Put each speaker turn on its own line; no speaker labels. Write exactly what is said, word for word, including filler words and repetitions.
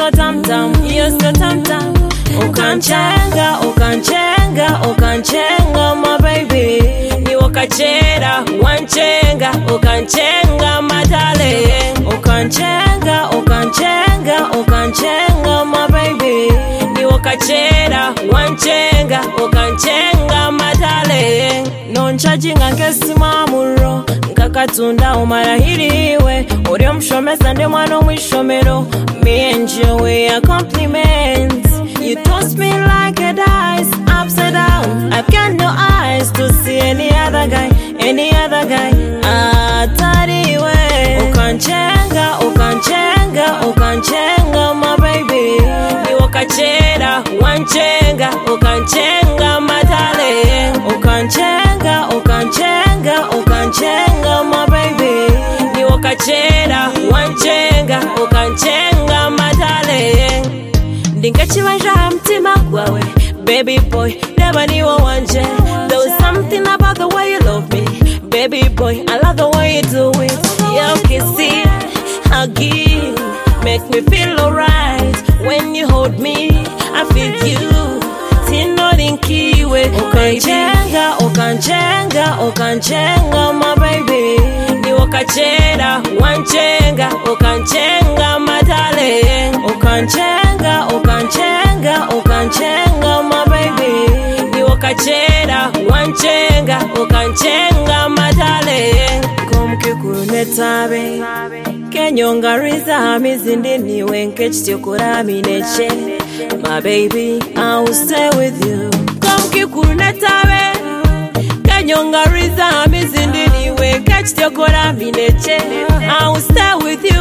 so tam tam, you're so tam tam. Ukanchenga, ukanchenga, ukanchenga, my baby. Ni wakachera, wanchenga, ukanchenga, my darling. Ukanchenga, ukanchenga, ukanchenga, my baby. Ni wakachera, wanchenga, ukanchenga, my darling. Non charging ngesi mamuro, nkakatunda umarahiriwe. Uri mshomesa nde mwana mwishomero. Me and you, we are compliments. You toss me like a dice, upside down. I've got no eyes to see any other guy, any other guy. Ah, tari we. Ukanchenga, ukanchenga, ukanchenga, my baby. Ni wakachera, wanchenga, ukanchenga, my darling. Ukanchenga, ukanchenga, ukanchenga, my baby. Ni wakachera, wanchenga, ukanchenga, my darling. Ndingachibanja mtima wawe, baby boy, never knew wanje. There was something about the way you love me, baby boy, I love the way you do it. Your kissing, hugging, make me feel alright. When you hold me, I feel you. Tino dinkiwe, ukanchenga, ukanchenga, ukanchenga, my baby. Ni wakachera, wanchenga, ukanchenga, my darling. Ukanchenga, ukanchenga, ukanchenga, my baby. Ni wakachera, wanchenga, ukanchenga, my darling. Kumkikune tabe, kenyonga riza hamizindi niwe nkechitokora mineche. My baby, I will stay with you. Kumkikune tabe, kenyonga riza hamizindi niwe nkechitokora mineche. I will stay with you.